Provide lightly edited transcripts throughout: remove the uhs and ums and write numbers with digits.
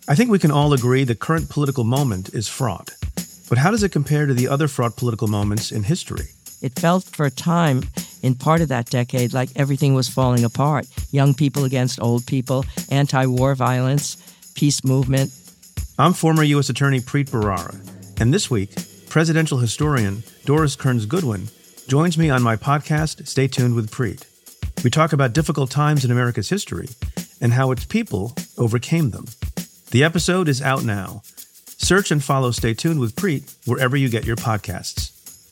I think we can all agree the current political moment is fraught. But how does it compare to the other fraught political moments in history? It felt for a time, in part of that decade, like everything was falling apart. Young people against old people, anti-war violence, peace movement. I'm former U.S. Attorney Preet Bharara, and this week, presidential historian Doris Kearns Goodwin joins me on my podcast, Stay Tuned with Preet. We talk about difficult times in America's history and how its people overcame them. The episode is out now. Search and follow Stay Tuned with Preet wherever you get your podcasts.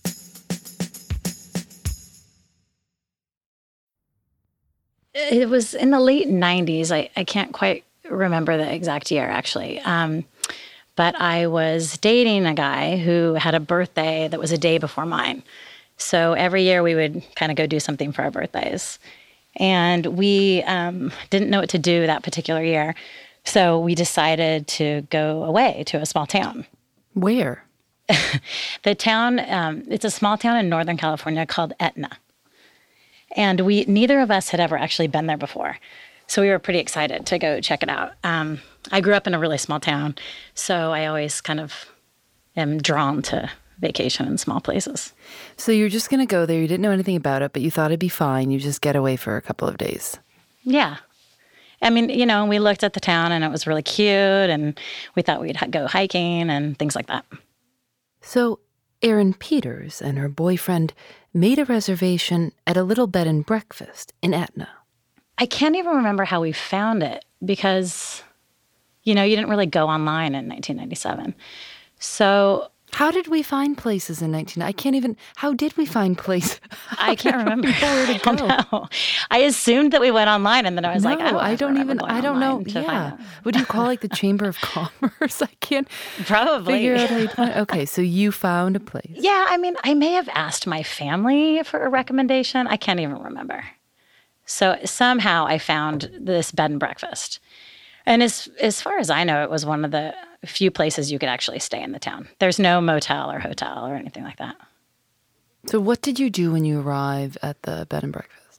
It was in the late 90s. I can't quite remember the exact year, actually. But I was dating a guy who had a birthday that was a day before mine. So every year we would kind of go do something for our birthdays. And we didn't know what to do that particular year. So we decided to go away to a small town. Where? The town, it's a small town in Northern California called Etna. And neither of us had ever actually been there before. So we were pretty excited to go check it out. I grew up in a really small town, so I always kind of am drawn to vacation in small places. So you're just going to go there. You didn't know anything about it, but you thought it'd be fine. You just get away for a couple of days. Yeah. I mean, we looked at the town and it was really cute, and we thought we'd go hiking and things like that. So Erin Peters and her boyfriend made a reservation at a little bed and breakfast in Etna. I can't even remember how we found it because, you didn't really go online in 1997. So how did we find places in how did we find places? I can't remember. I don't know. I assumed that we went online, and then I was like, I don't know. Yeah. Would you call the Chamber of Commerce? I can't probably figure out how you find. Okay, so you found a place. Yeah, I mean, I may have asked my family for a recommendation. I can't even remember. So somehow I found this bed and breakfast. And as far as I know, it was one of the few places you could actually stay in the town. There's no motel or hotel or anything like that. So what did you do when you arrived at the bed and breakfast?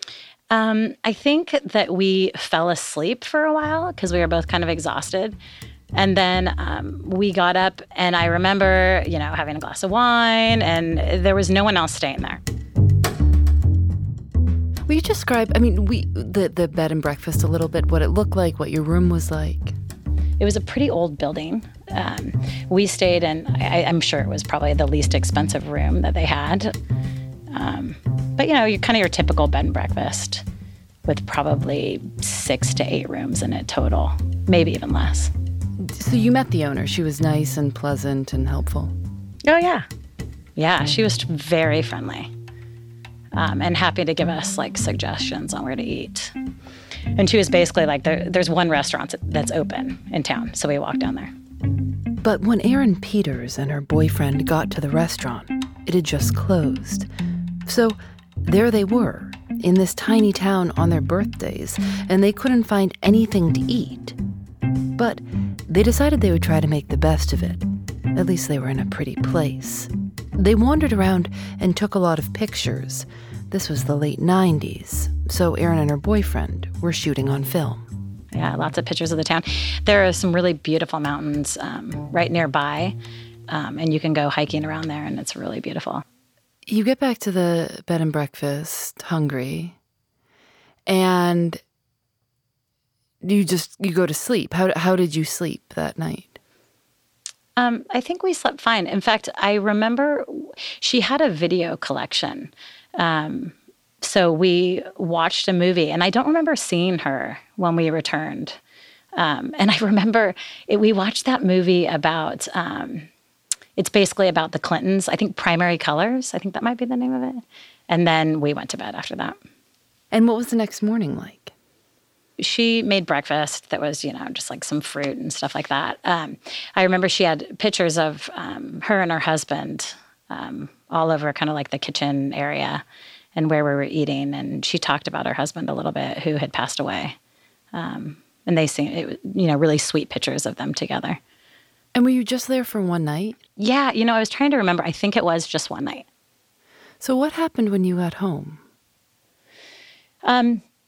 I think that we fell asleep for a while because we were both kind of exhausted. And then we got up, and I remember, having a glass of wine, and there was no one else staying there. Will you describe, the bed and breakfast a little bit, what it looked like, what your room was like? It was a pretty old building. We stayed in, I'm sure it was probably the least expensive room that they had. But, you're kind of your typical bed and breakfast with probably 6 to 8 rooms in it total, maybe even less. So you met the owner. She was nice and pleasant and helpful. Oh, yeah. Yeah, she was very friendly. And happy to give us suggestions on where to eat. And she was basically there's one restaurant that's open in town, so we walked down there. But when Erin Peters and her boyfriend got to the restaurant, it had just closed. So there they were, in this tiny town on their birthdays, and they couldn't find anything to eat. But they decided they would try to make the best of it. At least they were in a pretty place. They wandered around and took a lot of pictures. This was the late 90s, so Erin and her boyfriend were shooting on film. Yeah, lots of pictures of the town. There are some really beautiful mountains right nearby, and you can go hiking around there, and it's really beautiful. You get back to the bed and breakfast hungry, and you go to sleep. How did you sleep that night? I think we slept fine. In fact, I remember she had a video collection. So we watched a movie, and I don't remember seeing her when we returned. And I remember we watched that movie about, it's basically about the Clintons, I think Primary Colors. I think that might be the name of it. And then we went to bed after that. And what was the next morning like? She made breakfast that was, just some fruit and stuff like that. I remember she had pictures of her and her husband all over kind of the kitchen area and where we were eating. And she talked about her husband a little bit, who had passed away. And they seemed, really sweet pictures of them together. And were you just there for one night? Yeah, I was trying to remember. I think it was just one night. So what happened when you got home?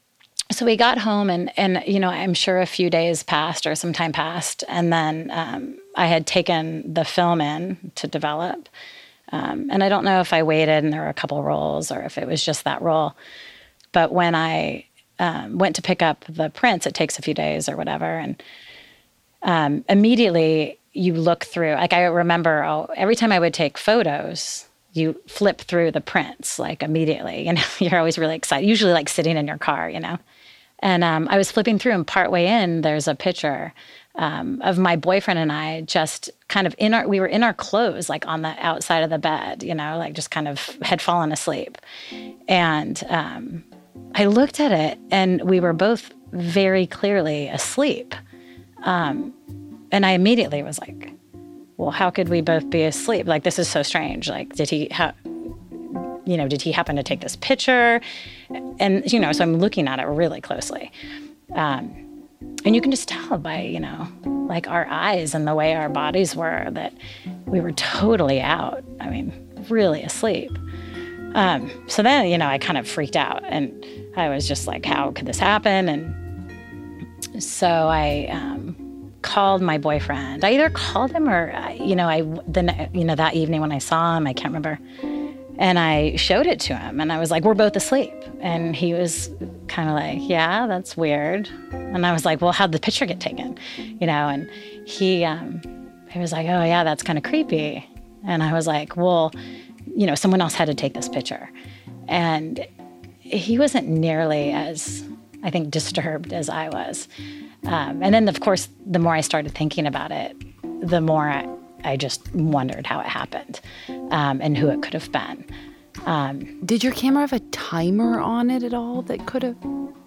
So we got home and I'm sure a few days passed or some time passed. And then I had taken the film in to develop. And I don't know if I waited and there were a couple roles or if it was just that role. But when I went to pick up the prints, it takes a few days or whatever. And immediately you look through, like I remember every time I would take photos, you flip through the prints like immediately. You're always really excited, usually like sitting in your car, And I was flipping through, and partway in, there's a picture of my boyfriend and I just kind of we were in our clothes, like on the outside of the bed, like just kind of had fallen asleep. And I looked at it, and we were both very clearly asleep. And I immediately was like, well, how could we both be asleep? Like, this is so strange. Like, did he happen to take this picture? And, so I'm looking at it really closely. And you can just tell by, like our eyes and the way our bodies were that we were totally out. I mean, really asleep. So then, I kind of freaked out, and I was just like, how could this happen? And so I called my boyfriend. I either called him or, that evening when I saw him, I can't remember. And I showed it to him, and I was like, we're both asleep. And he was kind of like, yeah, that's weird. And I was like, well, how'd the picture get taken? And he was like, oh, yeah, that's kind of creepy. And I was like, well, someone else had to take this picture. And he wasn't nearly as, I think, disturbed as I was. And then, of course, the more I started thinking about it, the more I just wondered how it happened and who it could have been. Did your camera have a timer on it at all that could have?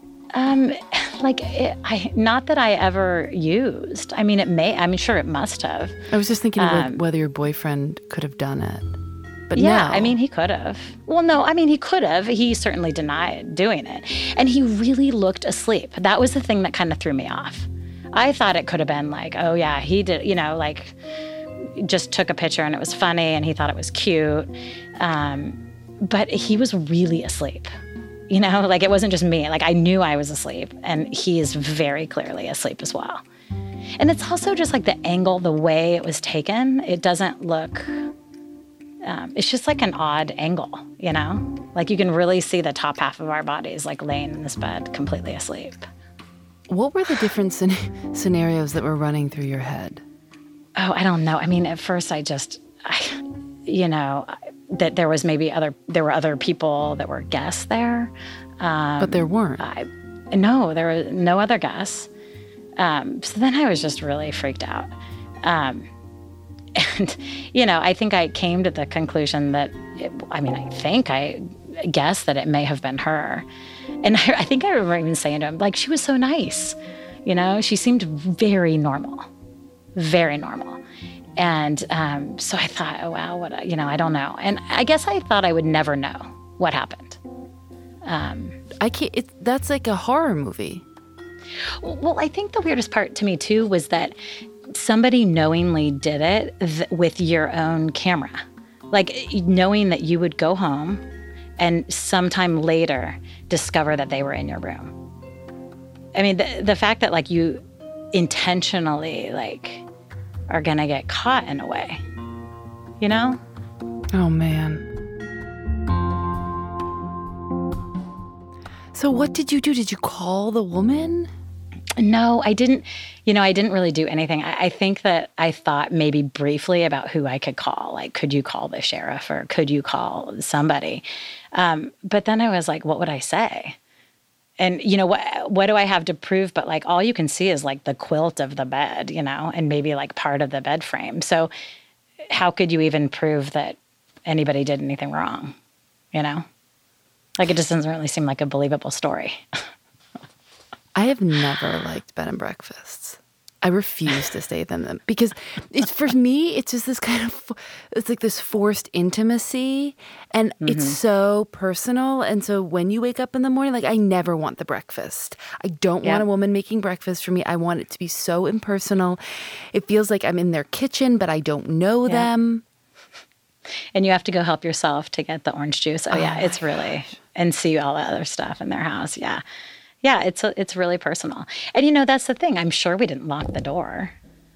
Not that I ever used. I mean, I'm sure it must have. I was just thinking whether your boyfriend could have done it. But yeah, no. I mean, he could have. Well, no, I mean, he could have. He certainly denied doing it. And he really looked asleep. That was the thing that kind of threw me off. I thought it could have been like, oh, yeah, he did, just took a picture and it was funny and he thought it was cute. But he was really asleep. It wasn't just me. Like, I knew I was asleep, and he is very clearly asleep as well. And it's also just like the angle, the way it was taken, it doesn't look... it's just like an odd angle, Like, you can really see the top half of our bodies, like, laying in this bed completely asleep. What were the different scenarios that were running through your head? Oh, I don't know. I mean, at first that there were other people that were guests there. But there weren't. No, there were no other guests. So then I was just really freaked out. And, I think I came to the conclusion that, I guess that it may have been her. And I think I remember even saying to him, like, she was so nice. She seemed very normal. Very normal. And so I thought, oh, wow, I don't know. And I guess I thought I would never know what happened. That's like a horror movie. Well, I think the weirdest part to me, too, was that somebody knowingly did it with your own camera. Like, knowing that you would go home and sometime later discover that they were in your room. I mean, the fact that, like, you intentionally, like, are going to get caught in a way, Oh, man. So what did you do? Did you call the woman? No, I didn't. I didn't really do anything. I think that I thought maybe briefly about who I could call. Like, could you call the sheriff or could you call somebody? But then I was like, what would I say? And, what do I have to prove? But, like, all you can see is, like, the quilt of the bed, and maybe, like, part of the bed frame. So how could you even prove that anybody did anything wrong, Like, it just doesn't really seem like a believable story. I have never liked bed and breakfasts. I refuse to stay at them because for me, it's just this kind of, it's like this forced intimacy, and it's so personal. And so when you wake up in the morning, like, I never want the breakfast. I don't want a woman making breakfast for me. I want it to be so impersonal. It feels like I'm in their kitchen, but I don't know them. And you have to go help yourself to get the orange juice. Oh yeah, it's really, and see all the other stuff in their house. Yeah. Yeah, it's really personal. And, that's the thing. I'm sure we didn't lock the door.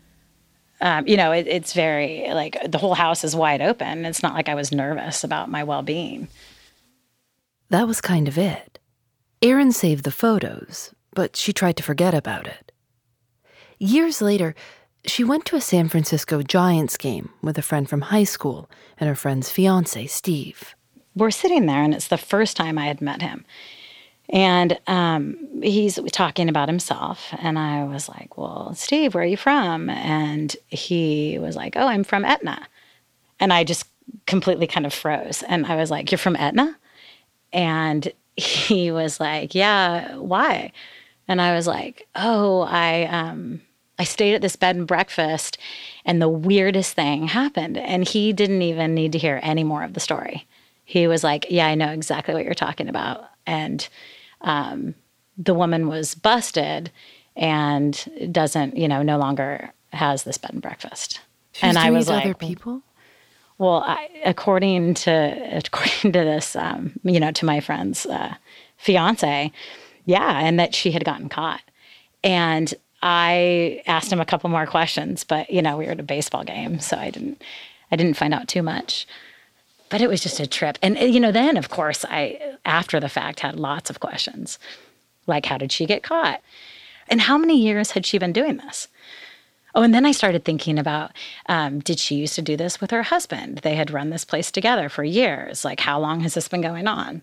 It's very, like, the whole house is wide open. It's not like I was nervous about my well-being. That was kind of it. Erin saved the photos, but she tried to forget about it. Years later, she went to a San Francisco Giants game with a friend from high school and her friend's fiancé, Steve. We're sitting there, and it's the first time I had met him. And he's talking about himself. And I was like, well, Steve, where are you from? And he was like, oh, I'm from Etna. And I just completely kind of froze. And I was like, you're from Etna? And he was like, yeah, why? And I was like, oh, I stayed at this bed and breakfast, and the weirdest thing happened. And he didn't even need to hear any more of the story. He was like, yeah, I know exactly what you're talking about. And the woman was busted and doesn't, no longer has this bed and breakfast. She's I was like, other people? Well, according to this, to my friend's fiance, yeah, and that she had gotten caught. And I asked him a couple more questions, but we were at a baseball game, so I didn't find out too much. But it was just a trip. And, then, of course, I, after the fact, had lots of questions. Like, how did she get caught? And how many years had she been doing this? Oh, and then I started thinking about, did she used to do this with her husband? They had run this place together for years. Like, how long has this been going on?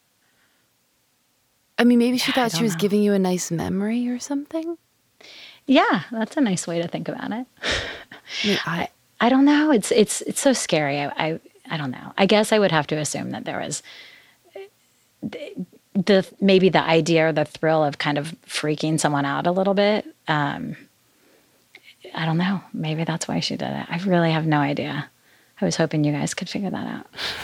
I mean, maybe she thought she was giving you a nice memory or something? Yeah, that's a nice way to think about it. I don't know. It's so scary. I don't know. I guess I would have to assume that there was maybe the idea or the thrill of kind of freaking someone out a little bit. I don't know. Maybe that's why she did it. I really have no idea. I was hoping you guys could figure that out.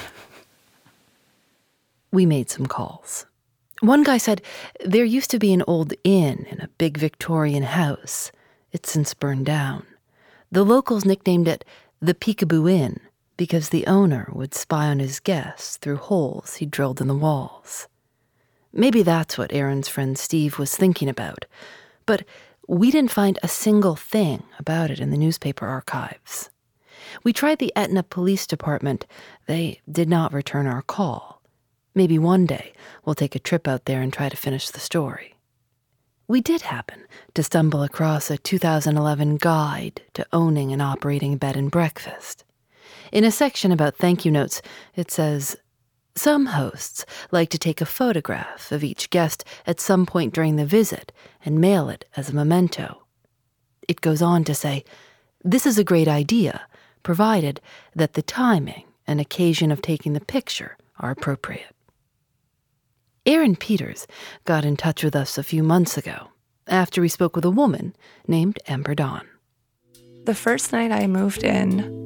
We made some calls. One guy said there used to be an old inn in a big Victorian house. It's since burned down. The locals nicknamed it the Peekaboo Inn because the owner would spy on his guests through holes he drilled in the walls. Maybe that's what Erin's friend Steve was thinking about, but we didn't find a single thing about it in the newspaper archives. We tried the Etna Police Department. They did not return our call. Maybe one day we'll take a trip out there and try to finish the story. We did happen to stumble across a 2011 guide to owning and operating a bed and breakfast. In a section about thank you notes, it says, some hosts like to take a photograph of each guest at some point during the visit and mail it as a memento. It goes on to say, this is a great idea, provided that the timing and occasion of taking the picture are appropriate. Erin Peters got in touch with us a few months ago after we spoke with a woman named Ember Dawn. The first night I moved in,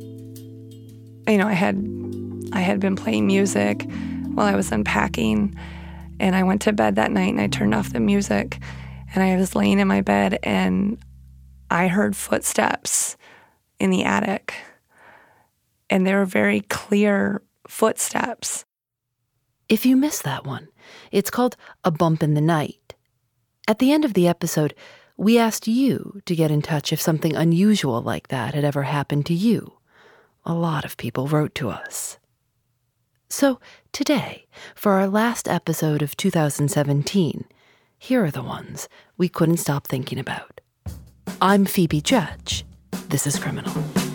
I had been playing music while I was unpacking, and I went to bed that night and I turned off the music, and I was laying in my bed and I heard footsteps in the attic, and they were very clear footsteps. If you missed that one, it's called A Bump in the Night. At the end of the episode, we asked you to get in touch if something unusual like that had ever happened to you. A lot of people wrote to us. So today, for our last episode of 2017, here are the ones we couldn't stop thinking about. I'm Phoebe Judge. This is Criminal.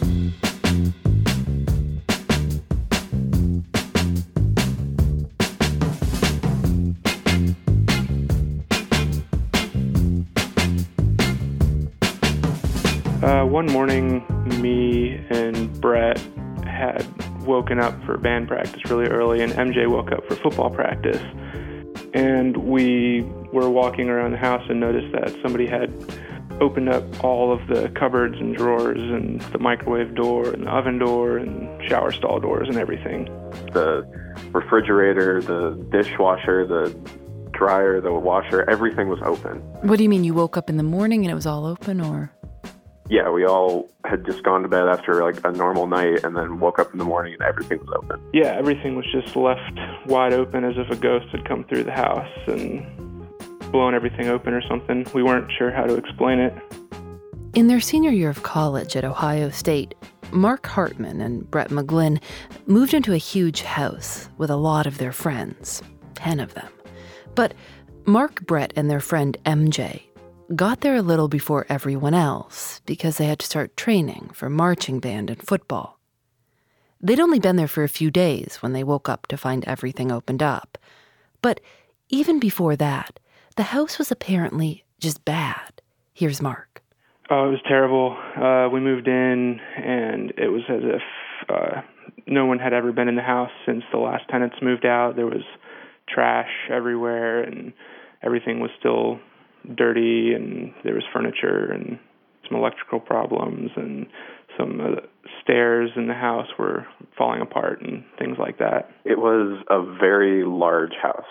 One morning, me and Brett had woken up for band practice really early, and MJ woke up for football practice. And we were walking around the house and noticed that somebody had opened up all of the cupboards and drawers and the microwave door and the oven door and shower stall doors and everything. The refrigerator, the dishwasher, the dryer, the washer, everything was open. What do you mean, you woke up in the morning and it was all open, or? Yeah, we all had just gone to bed after like a normal night and then woke up in the morning and everything was open. Yeah, everything was just left wide open as if a ghost had come through the house. And blown everything open or something. We weren't sure how to explain it. In their senior year of college at Ohio State, Mark Hartman and Brett McGlynn moved into a huge house with a lot of their friends, 10 of them. But Mark, Brett, and their friend MJ got there a little before everyone else because they had to start training for marching band and football. They'd only been there for a few days when they woke up to find everything opened up. But even before that, the house was apparently just bad. Here's Mark. Oh, it was terrible. We moved in, and it was as if no one had ever been in the house since the last tenants moved out. There was trash everywhere, and everything was still dirty, and there was furniture and some electrical problems, and some stairs in the house were falling apart and things like that. It was a very large house.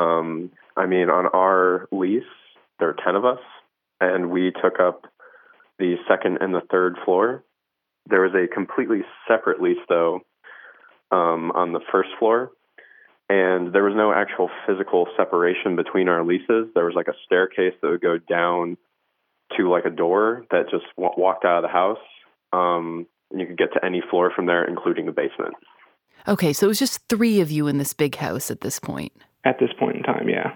On our lease, there are 10 of us, and we took up the second and the third floor. There was a completely separate lease, though, on the first floor, and there was no actual physical separation between our leases. There was like a staircase that would go down to like a door that just walked out of the house. And you could get to any floor from there, including the basement. Okay, so it was just 3 of you in this big house at this point. At this point in time, yeah.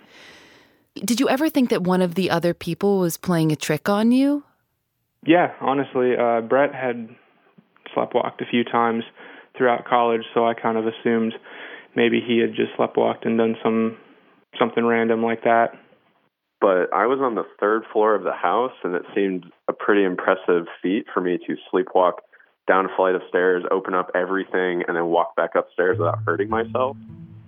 Did you ever think that one of the other people was playing a trick on you? Yeah, honestly, Brett had sleptwalked a few times throughout college, so I kind of assumed maybe he had just sleptwalked and done something random like that. But I was on the third floor of the house, and it seemed a pretty impressive feat for me to sleepwalk down a flight of stairs, open up everything, and then walk back upstairs without hurting myself.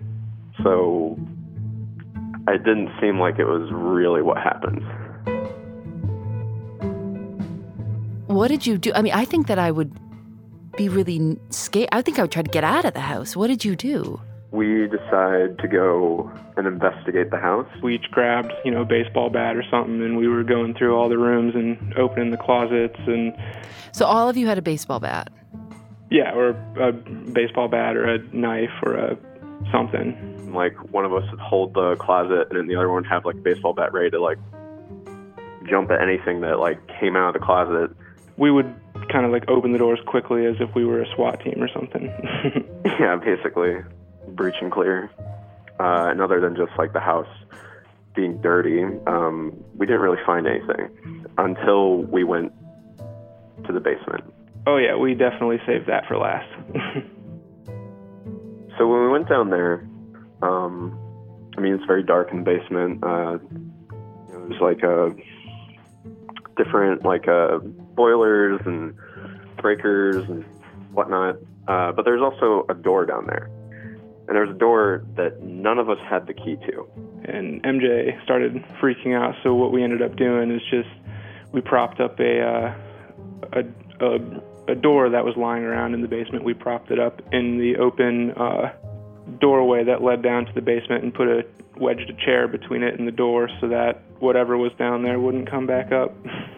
So it didn't seem like it was really what happened. What did you do? I mean, I think that I would be really scared. I think I would try to get out of the house. What did you do? We decided to go and investigate the house. We each grabbed, a baseball bat or something, and we were going through all the rooms and opening the closets. And so all of you had a baseball bat? Yeah, or a baseball bat or a knife or something. Like, one of us would hold the closet, and then the other one would have, like, a baseball bat ready to, like, jump at anything that, like, came out of the closet. We would kind of, like, open the doors quickly as if we were a SWAT team or something. Yeah, basically. Breach and clear. And other than just, like, the house being dirty, we didn't really find anything until we went to the basement. Oh, yeah, we definitely saved that for last. So when we went down there, it's very dark in the basement. There's, like, different, like, boilers and breakers and whatnot. But there's also a door down there. And there's a door that none of us had the key to. And MJ started freaking out, so what we ended up doing is just we propped up a door that was lying around in the basement. We propped it up in the open doorway that led down to the basement and wedged a chair between it and the door so that whatever was down there wouldn't come back up.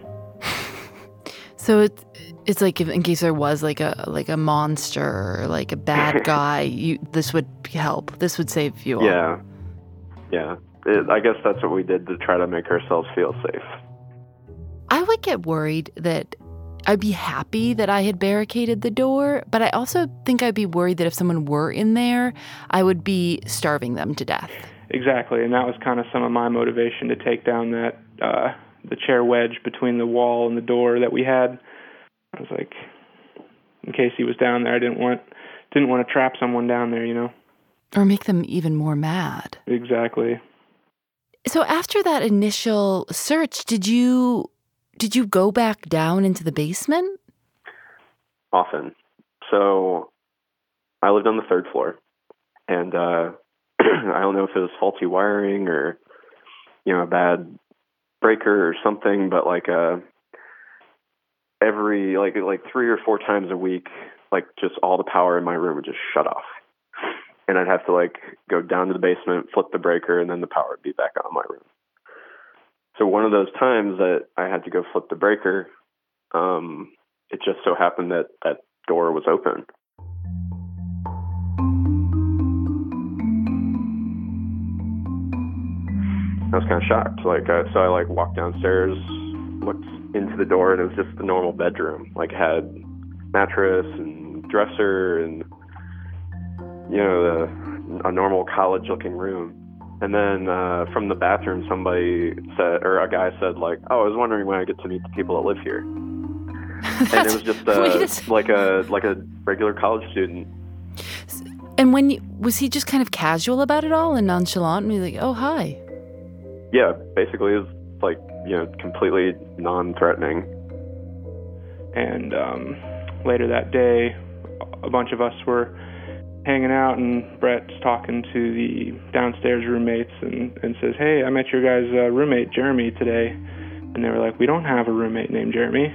So it's like in case there was like a monster or like a bad guy, this would help. This would save you all. Yeah. I guess that's what we did to try to make ourselves feel safe. I would get worried that I'd be happy that I had barricaded the door, but I also think I'd be worried that if someone were in there, I would be starving them to death. Exactly, and that was kind of some of my motivation to take down that the chair wedge between the wall and the door that we had. I was like, in case he was down there, I didn't want to trap someone down there, Or make them even more mad. Exactly. So after that initial search, did you go back down into the basement? Often. So I lived on the third floor, and I don't know if it was faulty wiring or, a bad breaker or something, but like every like 3 or 4 times a week, like just all the power in my room would just shut off. And I'd have to like go down to the basement, flip the breaker, and then the power would be back on in my room. So one of those times that I had to go flip the breaker, it just so happened that that door was open. I was kind of shocked. So I walked downstairs, looked into the door, and it was just the normal bedroom. Like, had mattress and dresser and, a normal college-looking room. And then from the bathroom, a guy said, I was wondering when I get to meet the people that live here. And it was just like a regular college student. And was he just kind of casual about it all and nonchalant and be like, oh, hi? Yeah, basically it was completely non-threatening. And later that day, a bunch of us were hanging out, and Brett's talking to the downstairs roommates and says, hey, I met your guys' roommate, Jeremy, today. And they were like, we don't have a roommate named Jeremy.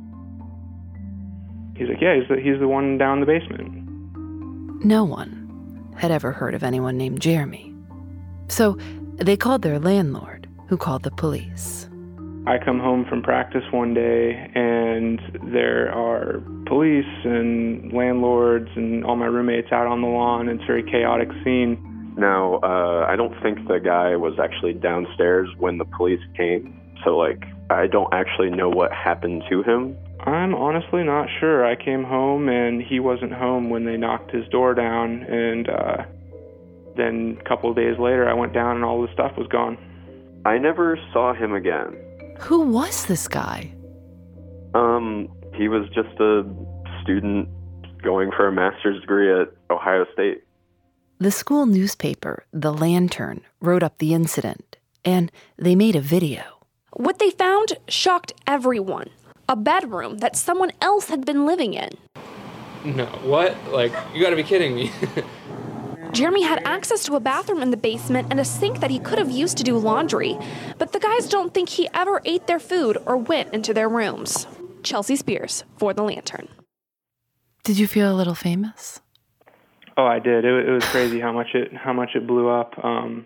He's like, yeah, he's the one down in the basement. No one had ever heard of anyone named Jeremy. So they called their landlord, who called the police. I come home from practice one day, and there are police and landlords and all my roommates out on the lawn. It's a very chaotic scene. Now, I don't think the guy was actually downstairs when the police came. So, I don't actually know what happened to him. I'm honestly not sure. I came home, and he wasn't home when they knocked his door down. And then a couple of days later, I went down, and all the stuff was gone. I never saw him again. Who was this guy? He was just a student going for a master's degree at Ohio State. The school newspaper, The Lantern, wrote up the incident, and they made a video. What they found shocked everyone. A bedroom that someone else had been living in. No, what? You gotta be kidding me. Jeremy had access to a bathroom in the basement and a sink that he could have used to do laundry, but the guys don't think he ever ate their food or went into their rooms. Chelsea Spears for The Lantern. Did you feel a little famous? Oh, I did. It was crazy how much it blew up.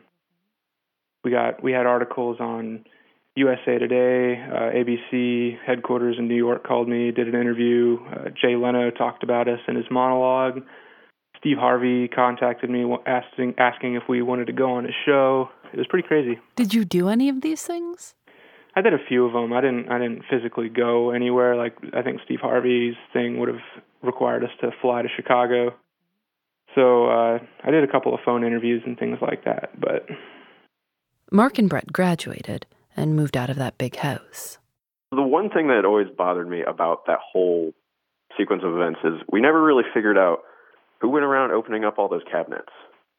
We had articles on USA Today, ABC headquarters in New York called me, did an interview. Jay Leno talked about us in his monologue. Steve Harvey contacted me asking if we wanted to go on his show. It was pretty crazy. Did you do any of these things? I did a few of them. I didn't physically go anywhere. I think Steve Harvey's thing would have required us to fly to Chicago. So I did a couple of phone interviews and things like that. But Mark and Brett graduated and moved out of that big house. The one thing that always bothered me about that whole sequence of events is we never really figured out who went around opening up all those cabinets.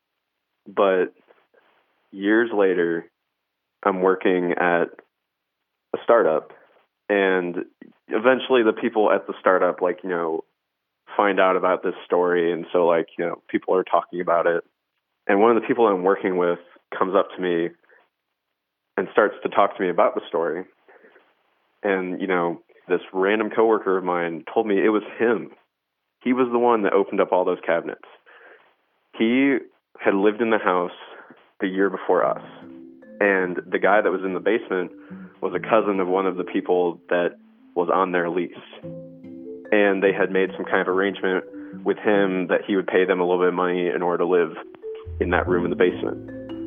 But years later, I'm working at a startup, and eventually the people at the startup, find out about this story, and so, people are talking about it. And one of the people I'm working with comes up to me and starts to talk to me about the story. And, this random coworker of mine told me it was him. He was the one that opened up all those cabinets. He had lived in the house the year before us. And the guy that was in the basement was a cousin of one of the people that was on their lease. And they had made some kind of arrangement with him that he would pay them a little bit of money in order to live in that room in the basement.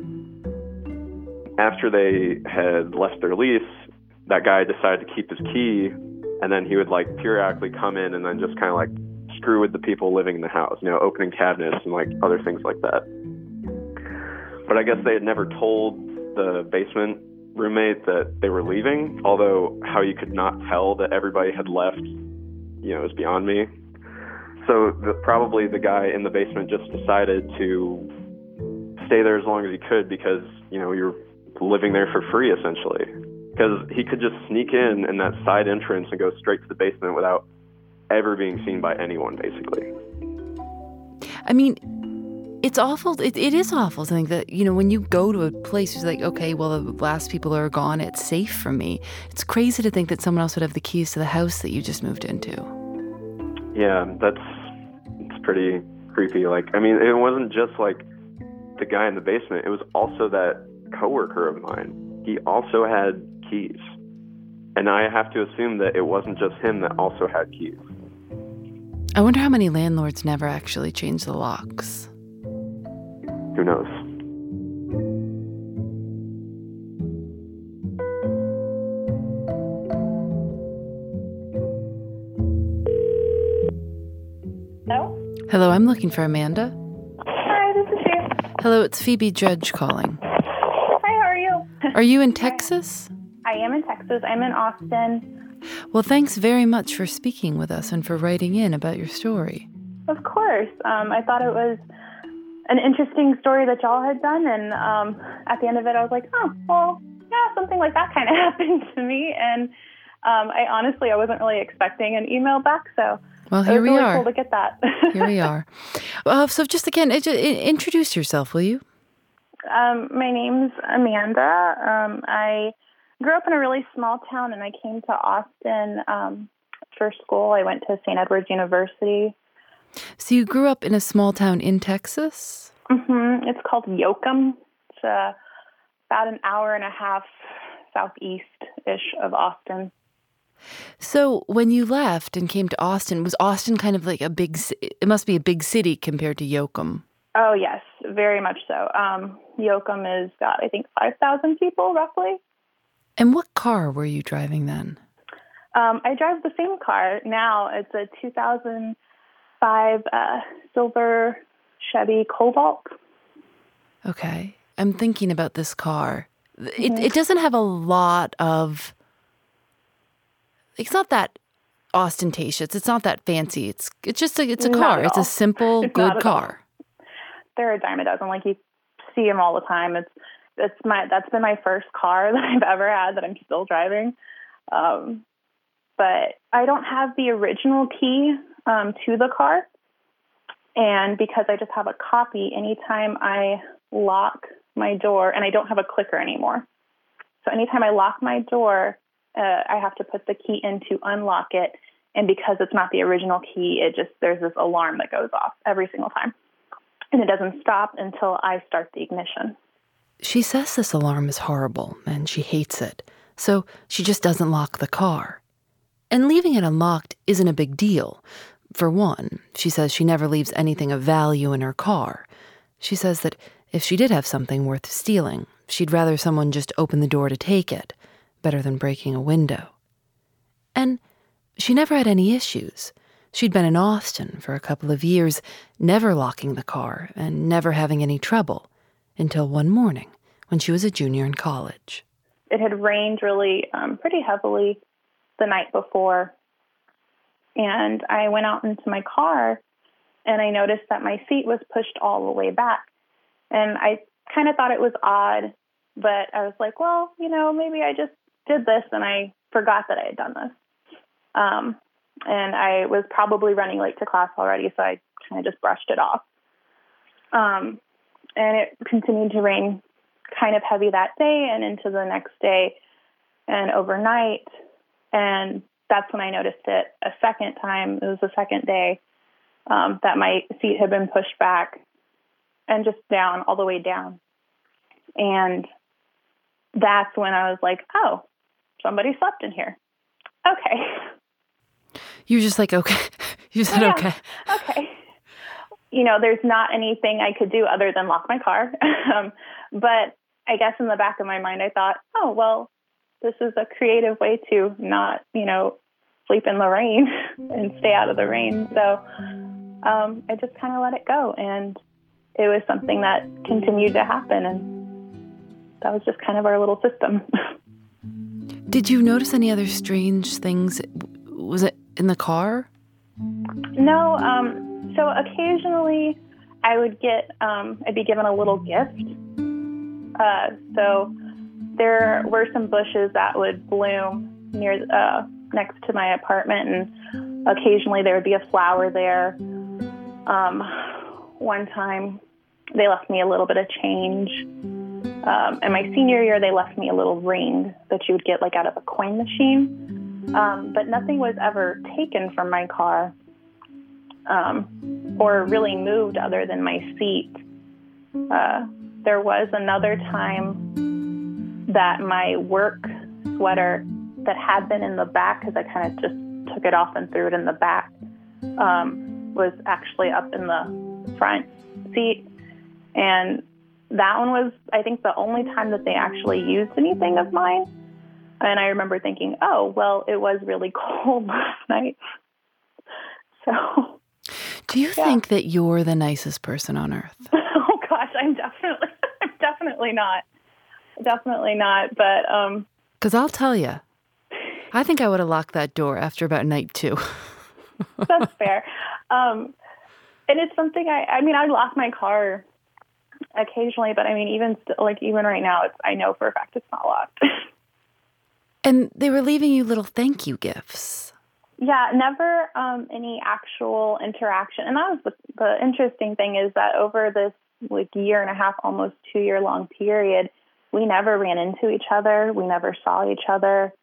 After they had left their lease, that guy decided to keep his key, and then he would periodically come in and then just kind of screw with the people living in the house, opening cabinets and other things like that. But I guess they had never told the basement roommate that they were leaving, although how you could not tell that everybody had left, is beyond me. So probably the guy in the basement just decided to stay there as long as he could because, you're living there for free, essentially. Because he could just sneak in that side entrance and go straight to the basement without ever being seen by anyone, basically. I mean, it's awful. It is awful to think that, when you go to a place, it's okay, well, the last people are gone. It's safe for me. It's crazy to think that someone else would have the keys to the house that you just moved into. Yeah, it's pretty creepy. It wasn't just the guy in the basement. It was also that coworker of mine. He also had keys. And I have to assume that it wasn't just him that also had keys. I wonder how many landlords never actually changed the locks. Who knows? Hello, I'm looking for Amanda. Hi, this is she. Hello, it's Phoebe Judge calling. Hi, how are you? Are you in Texas? I am in Texas. I'm in Austin. Well, thanks very much for speaking with us and for writing in about your story. Of course. I thought it was an interesting story that y'all had done, and at the end of it, I was like, oh, well, yeah, something like that kind of happened to me, and I wasn't really expecting an email back, so well, here it was we really are. cool to get that. Here we are. So just again, introduce yourself, will you? My name's Amanda. I grew up in a really small town, and I came to Austin for school. I went to St. Edward's University. So you grew up in a small town in Texas? Mm-hmm. It's called Yoakum. It's about an hour and a half southeast-ish of Austin. So when you left and came to Austin, was Austin kind of like it must be a big city compared to Yoakum? Oh, yes, very much so. Yoakum has got, I think, 5,000 people, roughly. And what car were you driving then? I drive the same car now. It's a 2005 silver Chevy Cobalt. Okay. I'm thinking about this car. It doesn't have a lot of... It's not that ostentatious. It's not that fancy. It's just it's a car. It's a simple, good car. They're a dime a dozen. Like, you see them all the time. That's been my first car that I've ever had that I'm still driving. But I don't have the original key to the car. And because I just have a copy, anytime I lock my door, and I don't have a clicker anymore. So anytime I lock my door, I have to put the key in to unlock it. And because it's not the original key, there's this alarm that goes off every single time. And it doesn't stop until I start the ignition. She says this alarm is horrible and she hates it. So she just doesn't lock the car. And leaving it unlocked isn't a big deal. For one, she says she never leaves anything of value in her car. She says that if she did have something worth stealing, she'd rather someone just open the door to take it, better than breaking a window. And she never had any issues. She'd been in Austin for a couple of years, never locking the car and never having any trouble, until one morning when she was a junior in college. It had rained really pretty heavily the night before, and I went out into my car, and I noticed that my seat was pushed all the way back. And I kind of thought it was odd, but I was like, well, maybe I just did this and I forgot that I had done this. And I was probably running late to class already, so I kind of just brushed it off. And it continued to rain kind of heavy that day and into the next day and overnight. And that's when I noticed it a second time. It was the second day that my seat had been pushed back and just down, all the way down. And that's when I was like, oh, somebody slept in here. Okay. You were just like, okay. You said, okay. Okay. There's not anything I could do other than lock my car. But I guess in the back of my mind, I thought, oh, well, this is a creative way to not, sleep in the rain and stay out of the rain. So I just kind of let it go. And it was something that continued to happen. And that was just kind of our little system. Did you notice any other strange things? Was it in the car? No. So occasionally I would I'd be given a little gift. So there were some bushes that would bloom near next to my apartment, and occasionally there would be a flower there. One time they left me a little bit of change. And my senior year, they left me a little ring that you would get out of a coin machine. But nothing was ever taken from my car or really moved other than my seat. There was another time that my work sweater that had been in the back, because I kind of just took it off and threw it in the back, was actually up in the front seat. And that one was, I think, the only time that they actually used anything of mine. And I remember thinking, oh, well, it was really cold last night. So Do you think that you're the nicest person on earth? Oh gosh, I'm definitely not. Definitely not. But because I'll tell you, I think I would have locked that door after about night 2. That's fair. And it's something I lock my car occasionally, but I mean, even right now, I know for a fact it's not locked. And they were leaving you little thank you gifts. Yeah, never any actual interaction. And that was the interesting thing, is that over this year and a half, almost 2-year long period, we never ran into each other. We never saw each other.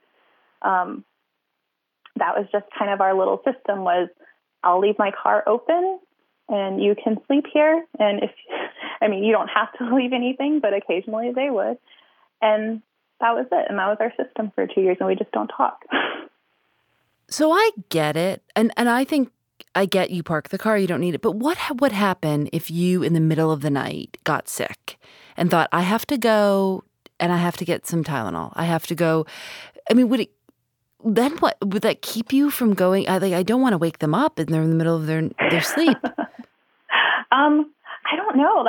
That was just kind of our little system, was I'll leave my car open and you can sleep here. And you don't have to leave anything, but occasionally they would. And that was it. And that was our system for 2 years, and we just don't talk. So I get it. And I think I get you park the car, you don't need it. But what would happen if you, in the middle of the night, got sick and thought, I have to go and I have to get some Tylenol. I have to go. I mean, would that keep you from going? I don't want to wake them up and they're in the middle of their sleep. I don't know.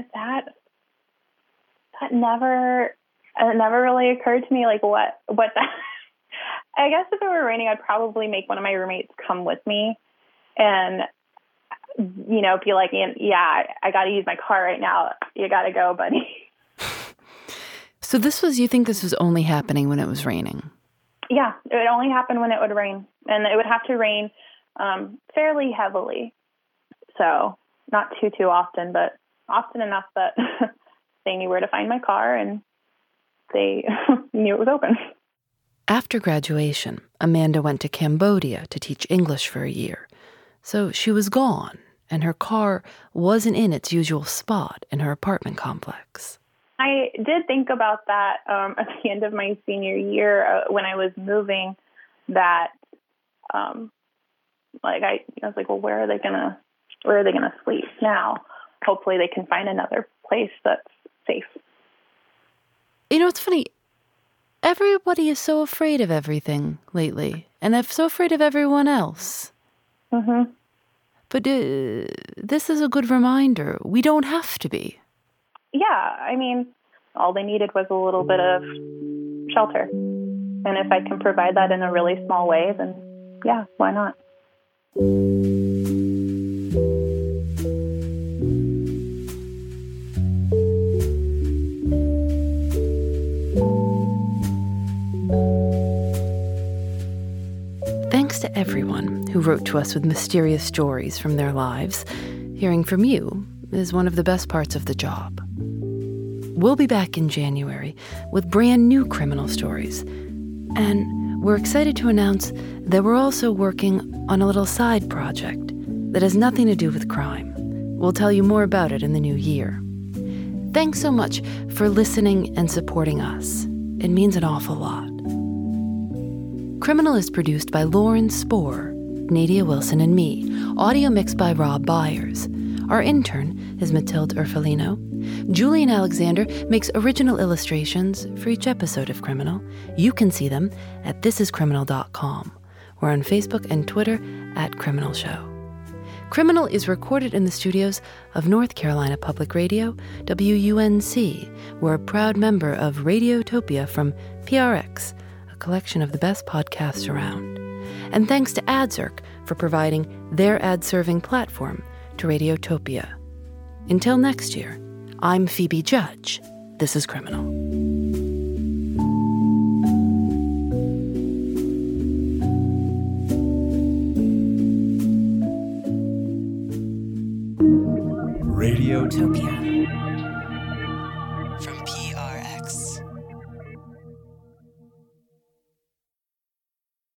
That never really occurred to me. What that. I guess if it were raining, I'd probably make one of my roommates come with me and, be like, yeah, I got to use my car right now. You got to go, buddy. So you think this was only happening when it was raining? Yeah, it would only happen when it would rain. And it would have to rain fairly heavily. So not too often, but often enough that they knew where to find my car and they knew it was open. After graduation, Amanda went to Cambodia to teach English for a year. So she was gone, and her car wasn't in its usual spot in her apartment complex. I did think about that at the end of my senior year when I was moving, that I was like, well, where are they gonna sleep now? Hopefully they can find another place that's safe. It's funny. Everybody is so afraid of everything lately, and they're so afraid of everyone else. Mm-hmm. But this is a good reminder. We don't have to be. Yeah, all they needed was a little bit of shelter. And if I can provide that in a really small way, then yeah, why not? Thanks to everyone who wrote to us with mysterious stories from their lives. Hearing from you is one of the best parts of the job. We'll be back in January with brand new criminal stories. And we're excited to announce that we're also working on a little side project that has nothing to do with crime. We'll tell you more about it in the new year. Thanks so much for listening and supporting us. It means an awful lot. Criminal is produced by Lauren Spohr, Nadia Wilson, and me. Audio mixed by Rob Byers. Our intern is Matilde Urfolino. Julian Alexander makes original illustrations for each episode of Criminal. You can see them at thisiscriminal.com. We're on Facebook and Twitter at Criminal Show. Criminal is recorded in the studios of North Carolina Public Radio, WUNC. We're a proud member of Radiotopia from PRX, a collection of the best podcasts around. And thanks to AdZerk for providing their ad-serving platform to Radiotopia. Until next year, I'm Phoebe Judge. This is Criminal. Radiotopia.